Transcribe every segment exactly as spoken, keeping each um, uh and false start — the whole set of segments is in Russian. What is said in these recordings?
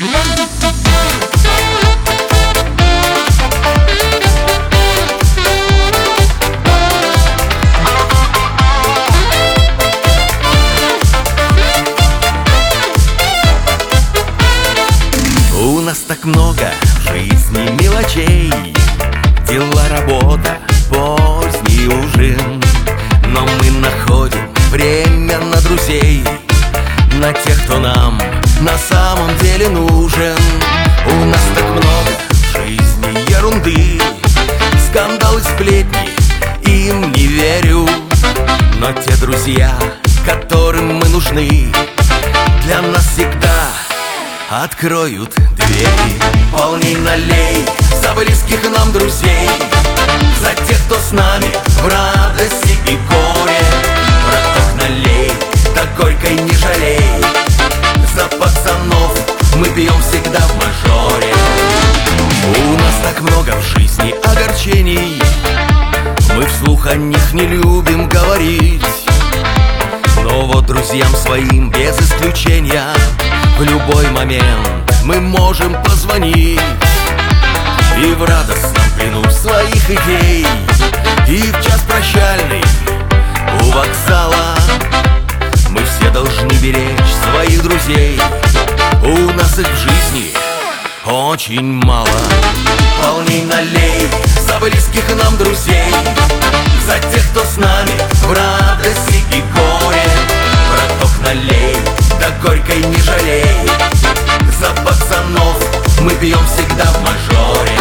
У нас так много в жизни мелочей: дела, работа, поздний ужин. Но мы находим время на друзей, на тех, кто нам на самом деле нужен. У нас так много в жизни ерунды, скандалы, сплетни, им не верю. Но те друзья, которым мы нужны, для нас всегда откроют двери. Полней налей за близких нам друзей, за тех, кто с нами в радости и горе. Браток, налей, да горькой не жалей, за пацанов мы пьем всегда в мажоре. У нас так много в жизни огорчений, мы вслух о них не любим говорить. Но вот друзьям своим без исключения в любой момент мы можем позвонить и в радостном плену своих идей, и в час прощальный у вокзала мы все должны беречь своих друзей. У нас их в жизни очень мало. Полней налей за близких нам друзей, за тех, кто с нами в радости и горе. Браток, налей, да горькой не жалей, за пацанов мы пьем всегда в мажоре.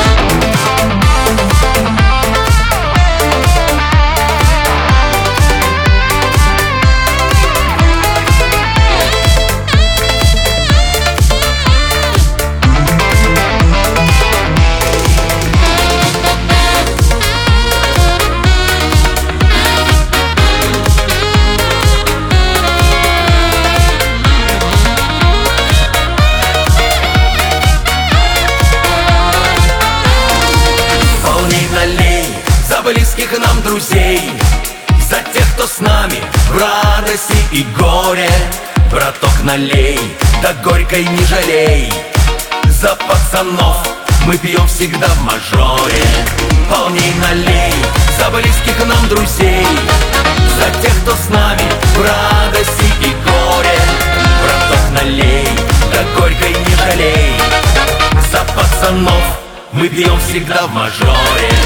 Близких нам друзей, за тех, кто с нами в радости и горе. Браток, налей, да горькой не жалей, за пацанов мы пьем всегда в мажоре. Полней налей за близких нам друзей, за тех, кто с нами в радости и горе. Браток, налей, да горькой не жалей, за пацанов мы пьем всегда в мажоре.